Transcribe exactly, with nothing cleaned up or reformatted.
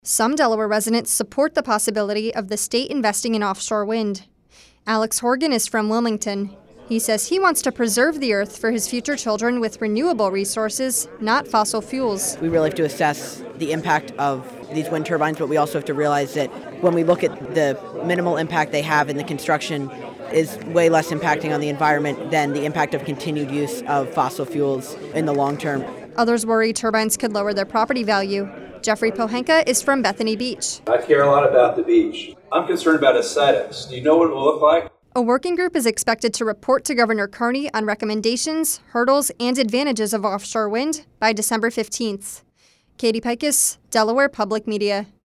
Some Delaware residents support the possibility of the state investing in offshore wind. Alex Horgan is from Wilmington. He says he wants to preserve the earth for his future children with renewable resources, not fossil fuels. We really have to assess the impact of these wind turbines, but we also have to realize that when we look at the minimal impact they have in the construction is way less impacting on the environment than the impact of continued use of fossil fuels in the long term. Others worry turbines could lower their property value. Jeffrey Pohanka is from Bethany Beach. I care a lot about the beach. I'm concerned about aesthetics. Do you know what it will look like? A working group is expected to report to Governor Carney on recommendations, hurdles, and advantages of offshore wind by December fifteenth. Katie Pikus, Delaware Public Media.